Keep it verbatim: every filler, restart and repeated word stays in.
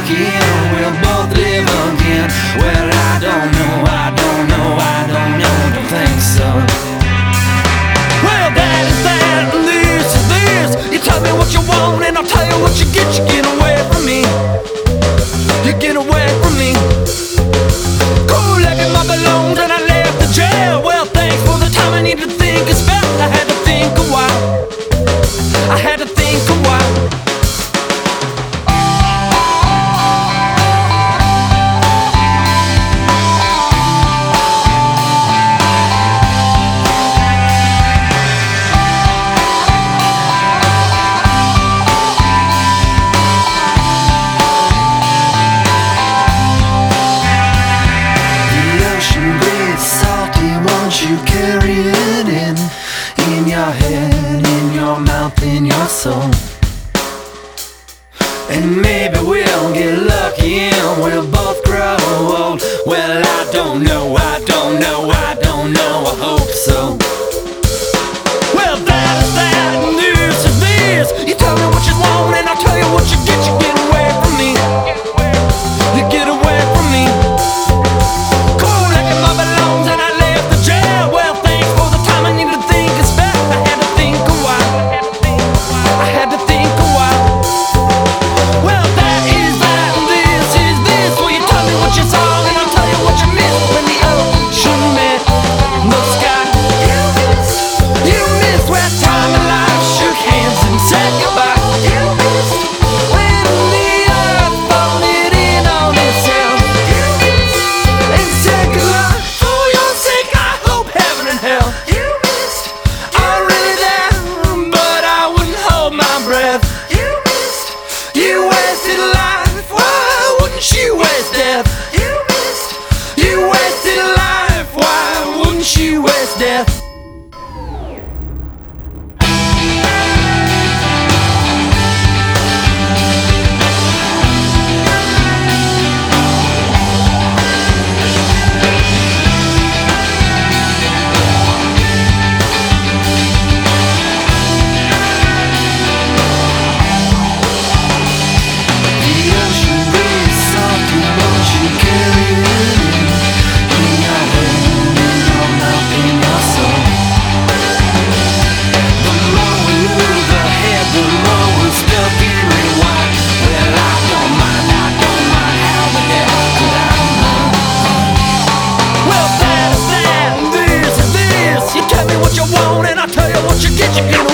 lucky and we'll both live again. Well, I don't know, I don't know, I don't know, don't think so. Well, that is that, and this is this. You tell me what you want and I'll tell you what you get. You get away from me, you get away from me. Cool like my belongings and I left the jail. Well, thanks for the time I need to think. It's felt I had to think a while, I had to think a while. You carry it in, in your head, in your mouth, in your soul. And maybe we'll get lucky and we'll both grow old. Well, I don't know, I don't know, I don't know, I hope so. Well, that is that, and this is this. You tell me what you want and I'll tell you what you get. You get away from me, you get away from me. Cool like my belongs and I left the jail. Well, thanks for the time I need to think. It's back, I had to think a while, I had to think a while. Well, that is that, and this is this. Well, you tell me what you saw and I'll tell you what you missed. When the ocean met the sky, you missed, you missed where time and life shook hands and said goodbye. You missed when the earth folded in on itself. You missed and said goodbye. For your sake, I hope heaven and hell. You missed, I'm really there, but I wouldn't hold my breath. You missed, you wasted life, why wouldn't you waste death? You missed, you wasted life, why wouldn't you waste death? What you want and I'll tell you what you get. You get